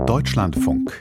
Deutschlandfunk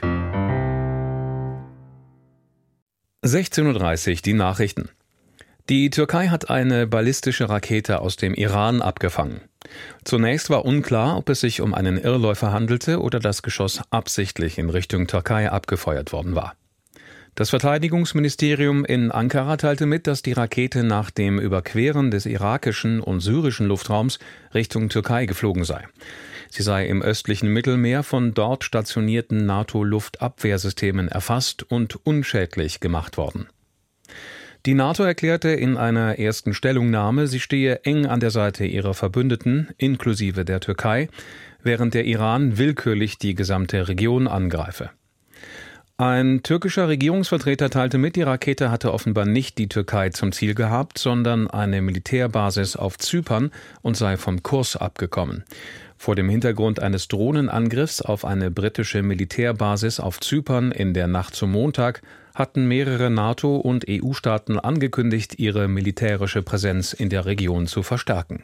16:30 Uhr, die Nachrichten. Die Türkei hat eine ballistische Rakete aus dem Iran abgefangen. Zunächst war unklar, ob es sich um einen Irrläufer handelte oder das Geschoss absichtlich in Richtung Türkei abgefeuert worden war. Das Verteidigungsministerium in Ankara teilte mit, dass die Rakete nach dem Überqueren des irakischen und syrischen Luftraums Richtung Türkei geflogen sei. Sie sei im östlichen Mittelmeer von dort stationierten NATO-Luftabwehrsystemen erfasst und unschädlich gemacht worden. Die NATO erklärte in einer ersten Stellungnahme, sie stehe eng an der Seite ihrer Verbündeten, inklusive der Türkei, während der Iran willkürlich die gesamte Region angreife. Ein türkischer Regierungsvertreter teilte mit, die Rakete hatte offenbar nicht die Türkei zum Ziel gehabt, sondern eine Militärbasis auf Zypern und sei vom Kurs abgekommen. Vor dem Hintergrund eines Drohnenangriffs auf eine britische Militärbasis auf Zypern in der Nacht zum Montag hatten mehrere NATO- und EU-Staaten angekündigt, ihre militärische Präsenz in der Region zu verstärken.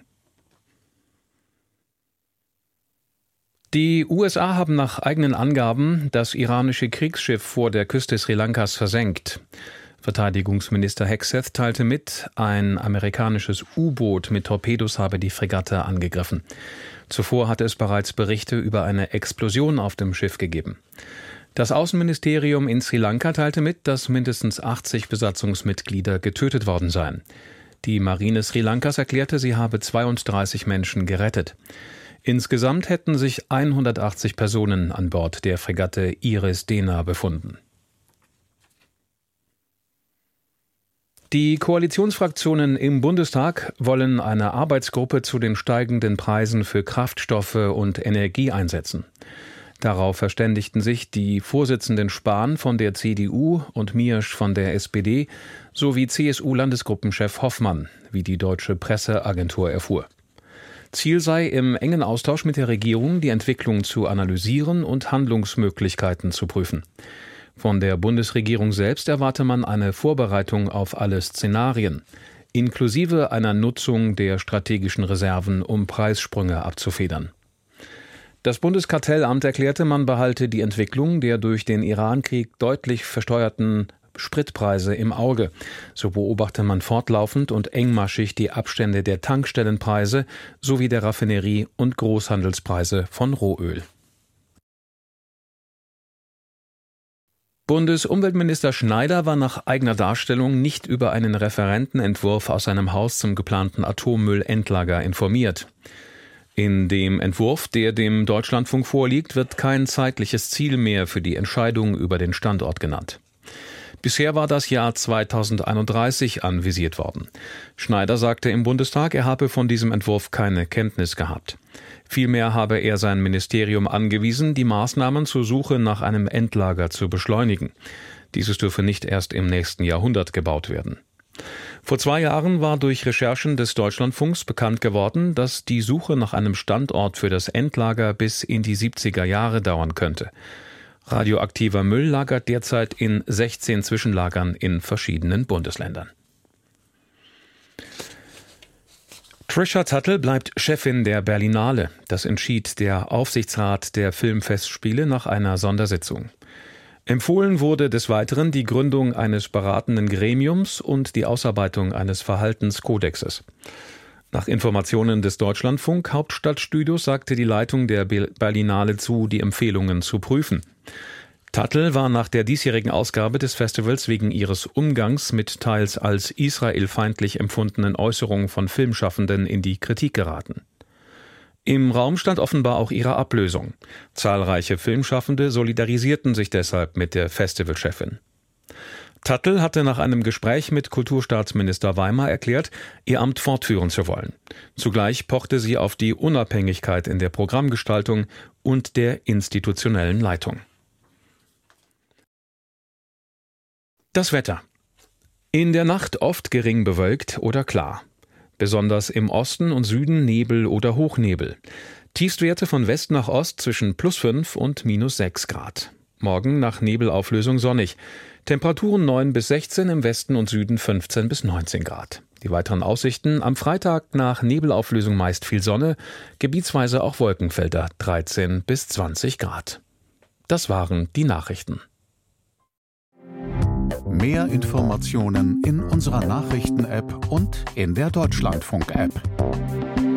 Die USA haben nach eigenen Angaben das iranische Kriegsschiff vor der Küste Sri Lankas versenkt. Verteidigungsminister Hegseth teilte mit, ein amerikanisches U-Boot mit Torpedos habe die Fregatte angegriffen. Zuvor hatte es bereits Berichte über eine Explosion auf dem Schiff gegeben. Das Außenministerium in Sri Lanka teilte mit, dass mindestens 80 Besatzungsmitglieder getötet worden seien. Die Marine Sri Lankas erklärte, sie habe 32 Menschen gerettet. Insgesamt hätten sich 180 Personen an Bord der Fregatte Iris Dena befunden. Die Koalitionsfraktionen im Bundestag wollen eine Arbeitsgruppe zu den steigenden Preisen für Kraftstoffe und Energie einsetzen. Darauf verständigten sich die Vorsitzenden Spahn von der CDU und Miersch von der SPD sowie CSU-Landesgruppenchef Hoffmann, wie die Deutsche Presseagentur erfuhr. Ziel sei, im engen Austausch mit der Regierung die Entwicklung zu analysieren und Handlungsmöglichkeiten zu prüfen. Von der Bundesregierung selbst erwarte man eine Vorbereitung auf alle Szenarien, inklusive einer Nutzung der strategischen Reserven, um Preissprünge abzufedern. Das Bundeskartellamt erklärte, man behalte die Entwicklung der durch den Irankrieg deutlich versteuerten Spritpreise im Auge. So beobachte man fortlaufend und engmaschig die Abstände der Tankstellenpreise sowie der Raffinerie- und Großhandelspreise von Rohöl. Bundesumweltminister Schneider war nach eigener Darstellung nicht über einen Referentenentwurf aus seinem Haus zum geplanten Atommüllendlager informiert. In dem Entwurf, der dem Deutschlandfunk vorliegt, wird kein zeitliches Ziel mehr für die Entscheidung über den Standort genannt. Bisher war das Jahr 2031 anvisiert worden. Schneider sagte im Bundestag, er habe von diesem Entwurf keine Kenntnis gehabt. Vielmehr habe er sein Ministerium angewiesen, die Maßnahmen zur Suche nach einem Endlager zu beschleunigen. Dieses dürfe nicht erst im nächsten Jahrhundert gebaut werden. Vor 2 Jahren war durch Recherchen des Deutschlandfunks bekannt geworden, dass die Suche nach einem Standort für das Endlager bis in die 70er Jahre dauern könnte. Radioaktiver Müll lagert derzeit in 16 Zwischenlagern in verschiedenen Bundesländern. Trisha Tuttle bleibt Chefin der Berlinale. Das entschied der Aufsichtsrat der Filmfestspiele nach einer Sondersitzung. Empfohlen wurde des Weiteren die Gründung eines beratenden Gremiums und die Ausarbeitung eines Verhaltenskodexes. Nach Informationen des Deutschlandfunk Hauptstadtstudios sagte die Leitung der Berlinale zu, die Empfehlungen zu prüfen. Tuttle war nach der diesjährigen Ausgabe des Festivals wegen ihres Umgangs mit teils als israelfeindlich empfundenen Äußerungen von Filmschaffenden in die Kritik geraten. Im Raum stand offenbar auch ihre Ablösung. Zahlreiche Filmschaffende solidarisierten sich deshalb mit der Festivalchefin. Tuttle hatte nach einem Gespräch mit Kulturstaatsminister Weimar erklärt, ihr Amt fortführen zu wollen. Zugleich pochte sie auf die Unabhängigkeit in der Programmgestaltung und der institutionellen Leitung. Das Wetter. In der Nacht oft gering bewölkt oder klar. Besonders im Osten und Süden Nebel oder Hochnebel. Tiefstwerte von West nach Ost zwischen +5 und -6 Grad. Morgen nach Nebelauflösung sonnig. Temperaturen 9 bis 16, im Westen und Süden 15 bis 19 Grad. Die weiteren Aussichten: am Freitag nach Nebelauflösung meist viel Sonne, gebietsweise auch Wolkenfelder, 13 bis 20 Grad. Das waren die Nachrichten. Mehr Informationen in unserer Nachrichten-App und in der Deutschlandfunk-App.